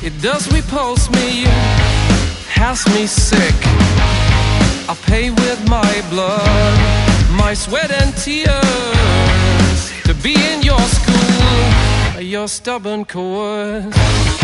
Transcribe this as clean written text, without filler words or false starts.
It does repulse me, has me sick. I pay with my blood, my sweat and tears to be in your school, your stubborn course.